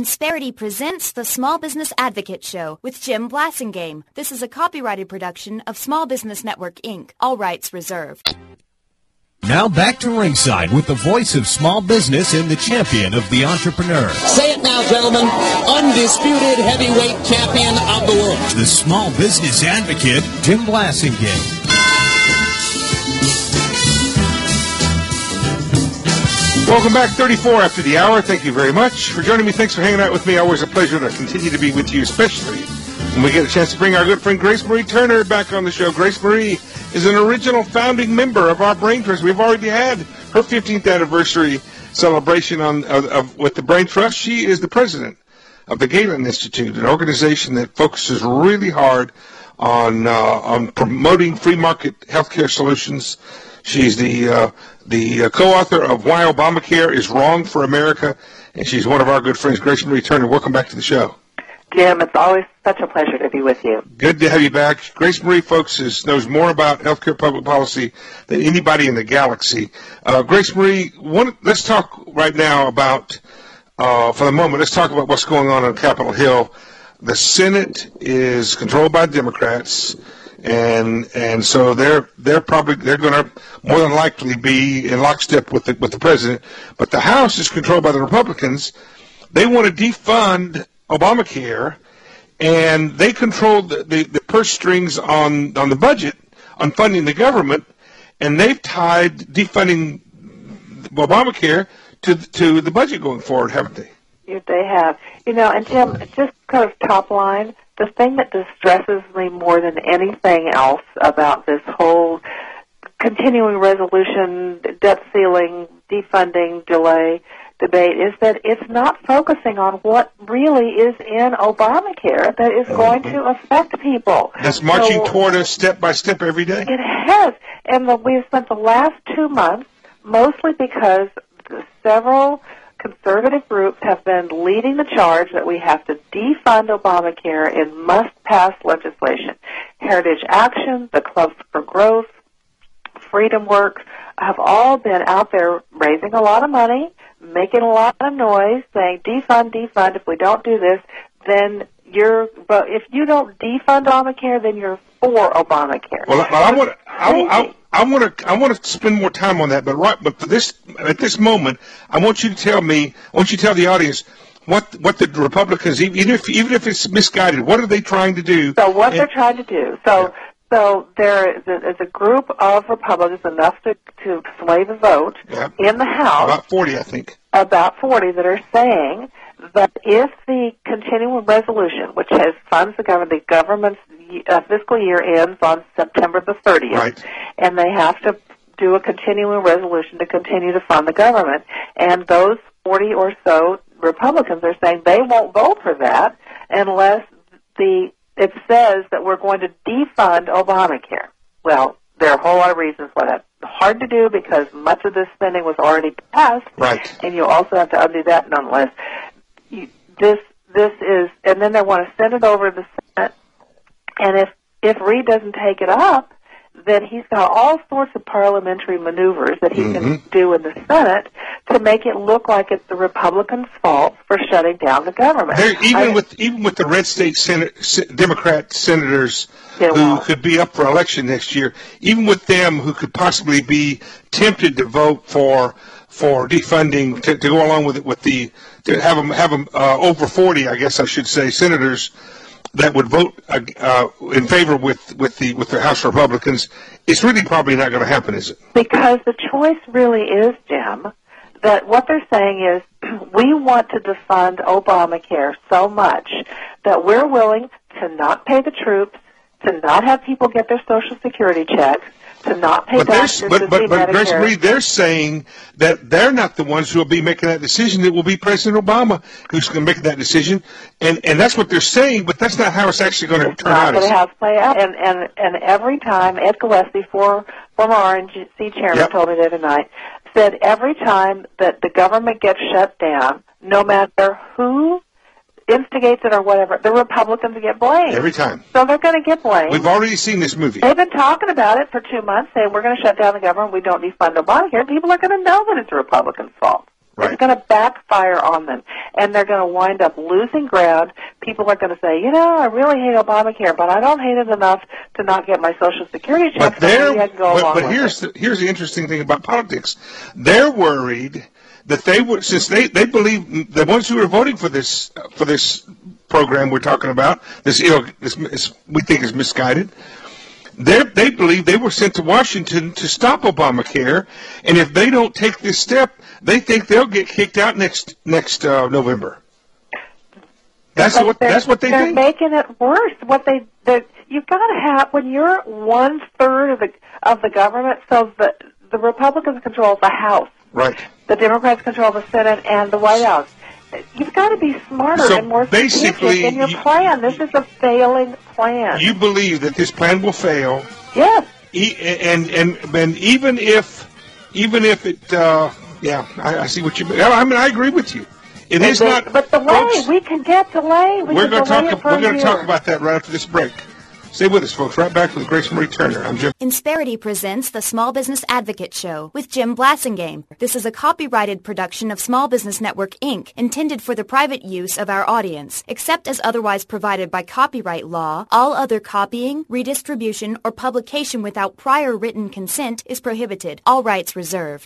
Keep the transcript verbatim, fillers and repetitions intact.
Insperity presents the Small Business Advocate Show with Jim Blasingame. This is a copyrighted production of Small Business Network, Incorporated. All rights reserved. Now back to ringside with the voice of small business and the champion of the entrepreneur. Say it now, gentlemen. Undisputed heavyweight champion of the world. The small business advocate, Jim Blasingame. Welcome back, thirty-four after the hour. Thank you very much for joining me. Thanks for hanging out with me. Always a pleasure to continue to be with you, especially when we get a chance to bring our good friend Grace Marie Turner back on the show. Grace Marie is an original founding member of our Brain Trust. We've already had her fifteenth anniversary celebration on of, of, with the Brain Trust. She is the president of the Galen Institute, an organization that focuses really hard on uh, on promoting free market healthcare solutions. She's the uh, the uh, co-author of Why Obamacare is Wrong for America, and she's one of our good friends. Grace Marie Turner, welcome back to the show. Jim, it's always such a pleasure to be with you. Good to have you back. Grace Marie, folks, is, knows more about healthcare public policy than anybody in the galaxy. Uh, Grace Marie, one, let's talk right now about, uh, for the moment, let's talk about what's going on on Capitol Hill. The Senate is controlled by Democrats. And and so they're they're probably they're going to more than likely be in lockstep with the with the president. But the House is controlled by the Republicans. They want to defund Obamacare, and they control the, the, the purse strings on on the budget, on funding the government, and they've tied defunding Obamacare to to the budget going forward, haven't they? Yes, they have. You know, and Jim, just kind of top line. The thing that distresses me more than anything else about this whole continuing resolution, debt ceiling, defunding, delay debate is that it's not focusing on what really is in Obamacare that is going to affect people. That's marching so, toward us step by step every day? It has. And the, we've spent the last two months, mostly because several conservative groups have been leading the charge that we have to defund Obamacare in must-pass legislation. Heritage Action, the Clubs for Growth, Freedom Works have all been out there raising a lot of money, making a lot of noise, saying defund, defund. If we don't do this, then you're. But if you don't defund Obamacare, then you're for Obamacare. Well, I, I want. I, I, I want to. I want to spend more time on that, but right. But for this, at this moment, I want you to tell me. I want you to tell the audience what what the Republicans, even if even if it's misguided, what are they trying to do? So what and, they're trying to do. So yeah. so there is a, is a group of Republicans enough to to sway the vote yeah. in the House. About forty, I think. About forty that are saying that if the continuing resolution, which has funds the government, the government's uh, fiscal year ends on September the thirtieth, right. and they have to do a continuing resolution to continue to fund the government, and those forty or so Republicans are saying they won't vote for that unless the it says that we're going to defund Obamacare. Well, there are a whole lot of reasons why that's hard to do because much of this spending was already passed, right. and you also have to undo that nonetheless. You, this this is, and then they want to send it over to the Senate, and if if Reid doesn't take it up, then he's got all sorts of parliamentary maneuvers that he mm-hmm. can do in the Senate to make it look like it's the Republicans' fault for shutting down the government. There, even I, with even with the red state Senate, Democrat senators who won't. could be up for election next year, even with them who could possibly be tempted to vote for for defunding to, to go along with it with the to have them have them uh, over forty, I guess I should say, senators that would vote uh, uh, in favor with, with the with the House Republicans, it's really probably not going to happen, is it? Because the choice really is, Jim, that what they're saying is we want to defund Obamacare so much that we're willing to not pay the troops, to not have people get their Social Security checks, to not pay but doctors but, to but, see but Medicare. Grace Marie, they're saying that they're not the ones who will be making that decision. It will be President Obama who's going to make that decision, and and that's what they're saying. But that's not how it's actually going to it's turn not out. It's not going to have to play out. And and and every time Ed Gillespie, for, former R N C chairman, yep. told me the other night, said every time that the government gets shut down, no matter who instigates it or whatever, the Republicans get blamed. Every time. So they're going to get blamed. We've already seen this movie. They've been talking about it for two months, saying we're going to shut down the government, we don't defund Obamacare. People are going to know that it's the Republicans' fault. Right. It's going to backfire on them, and they're going to wind up losing ground. People are going to say, you know, I really hate Obamacare, but I don't hate it enough to not get my Social Security check. But, they're, so I can go but, along but with here's it. the, here's the interesting thing about politics. They're worried that they would, since they, they believe the ones who are voting for this for this program we're talking about, this ill, this, this we think is misguided. They they believe they were sent to Washington to stop Obamacare, and if they don't take this step, they think they'll get kicked out next next uh, November. That's But what that's what they they're think. making it worse. What they they you've got to have when you're one third of the of the government. So the the Republicans control the House, Right. the Democrats control the Senate and the White House. You've got to be smarter So and more basically, strategic in your you- plan. This is a failing plan. You believe that this plan will fail. yes. E- and and and even if even if it uh, yeah I, I see what you mean. I mean I agree with you. It is But- not. But delay, folks, we can get delay. We we're can going to delay talk. it for We're a going to talk year. about that right after this break. Stay with us, folks. Right back with Grace Marie Turner. I'm Jim. Insperity presents the Small Business Advocate Show with Jim Blassingame. This is a copyrighted production of Small Business Network, Incorporated, intended for the private use of our audience. Except as otherwise provided by copyright law, all other copying, redistribution, or publication without prior written consent is prohibited. All rights reserved.